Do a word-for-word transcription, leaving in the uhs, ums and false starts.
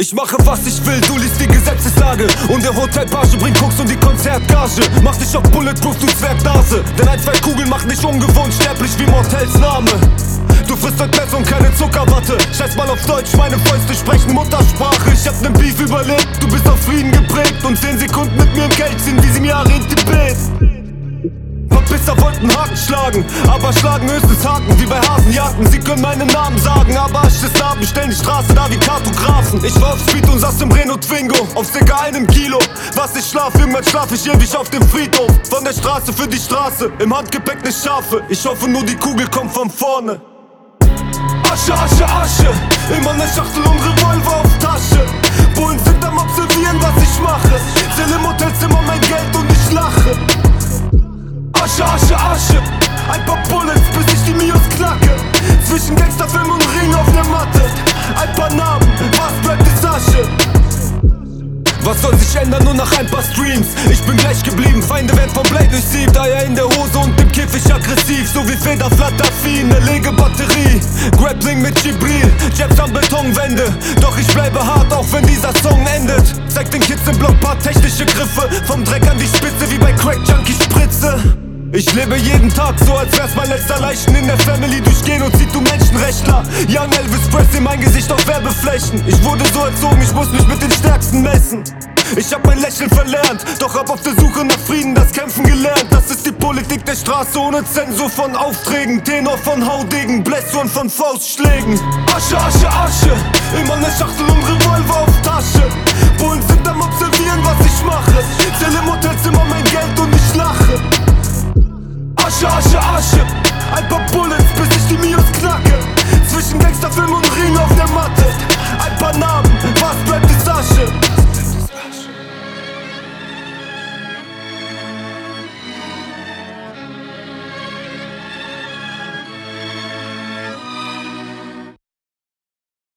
Ich mache was ich will, du liest die Gesetzeslage. Und der Hotelpage bringt Koks und die Konzertgage. Mach dich auf Bulletproof, du Zwergnase. Denn ein, zwei Kugeln macht dich ungewohnt sterblich wie Mortels Name. Du frisst heute Mess und keine Zuckerwatte. Scheiß mal auf Deutsch, meine Fäuste sprechen Muttersprache. Ich hab nen Beef überlebt, du bist auf Frieden geprägt. Und zehn Sekunden mit mir im Geld ziehen, wie sieben Jahre in Tibet. Verpisser wollten Haken schlagen, aber schlagen höchstens Haken wie bei Hasenjagden. Sie können meinen Namen sagen, aber Asch des Namen stellen die Straße da wie Kartografen. Ich war auf Speed und saß im Renault Twingo auf circa einem Kilo. Was ich schlaf, irgendwann schlaf ich ewig auf dem Friedhof. Von der Straße für die Straße, im Handgepäck ne Schafe. Ich hoffe nur die Kugel kommt von vorne. Asche, Asche, Asche, immer ne Schachtel und Revolver auf Tasche. Bullen sind am Observieren, was ich mache. Zähl im Hotelzimmer mein Geld und ich lache. Asche, Asche, Asche, ein paar Bullets, bis ich die Mios knacke. Zwischen Gangsterfilm und Ring auf der Matte. Ein paar Namen, was bleibt ist Asche. Was soll sich ändern, nur nach ein paar Streams? Ich bin gleich geblieben, Feinde werden vom Blade durchsiebt. Eier in der Hose und im Käfig aggressiv, so wie Federflattervieh, ne Legebatterie. Grappling mit Jibril, Jabs an Betonwände. Doch ich bleibe hart, auch wenn dieser Song endet. Zeig den Kids im Block paar technische Griffe. Vom Dreck an die Spitze, wie bei Crack Junkie Spritze. Ich lebe jeden Tag so, als wär's mein letzter Leichen in der Family durch Genozid, du Menschenrechtler. Young Elvis Presley, mein Gesicht auf Werbeflächen. Ich wurde so erzogen, ich muss mich mit den Stärksten messen. Ich hab mein Lächeln verlernt, doch hab auf der Suche nach Frieden das Kämpfen gelernt. Das ist die Politik der Straße ohne Zensur von Aufträgen. Tenor von Haudegen, Blässuren von Faustschlägen. Asche, Asche, Asche, immer ne Schachtel und Revolver auf Tasche. Bullen sind am Observieren, was ich mache. Zähl im Hotelzimmer mein Geld und ich lache. Asche, Asche, Asche,